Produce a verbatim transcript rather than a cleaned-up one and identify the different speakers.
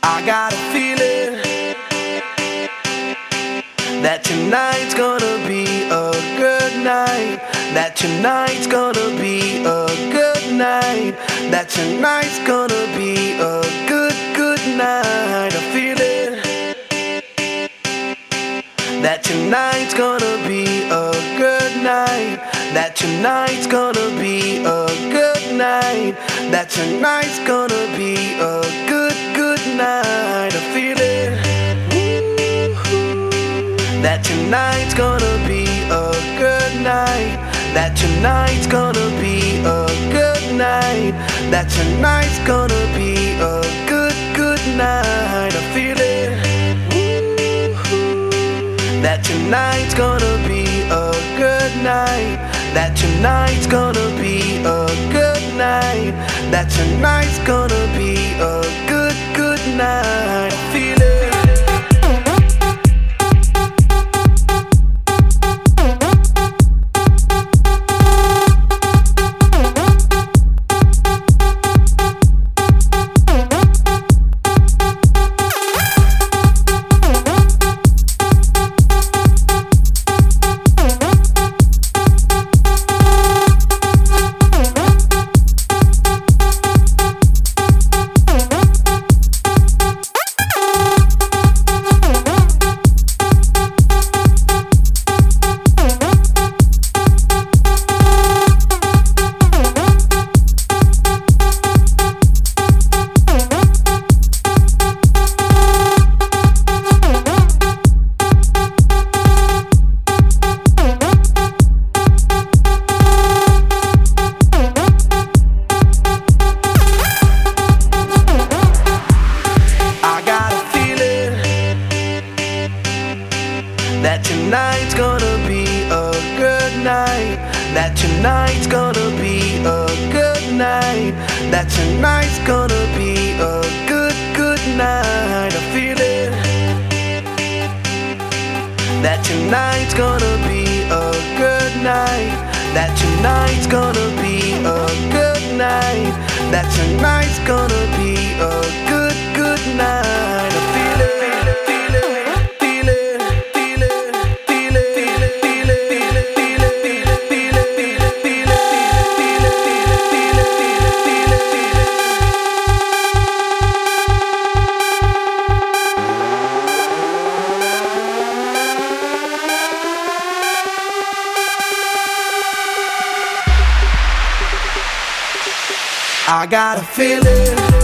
Speaker 1: I got a feeling that tonight's gonna be a good night. That tonight's gonna be a good night. That tonight's gonna be a good, good night. I feel it. That tonight's gonna be a good night. That tonight's gonna be a good night. That tonight's gonna be a good, good night. I feel it. That tonight's gonna be a good night. That tonight's gonna be a good night. That tonight's gonna be a good, good night. I feel it. That tonight's gonna be a good night. That tonight's gonna be a good night. That tonight's gonna be a good, good night. I feel it. That tonight's gonna be a good night. That tonight's gonna be a good night. That tonight's gonna be a good, good night. I feel it. That tonight's gonna be a good night. That tonight's gonna be a good night. That tonight's gonna be a good, good night. I feel it. I got a feeling.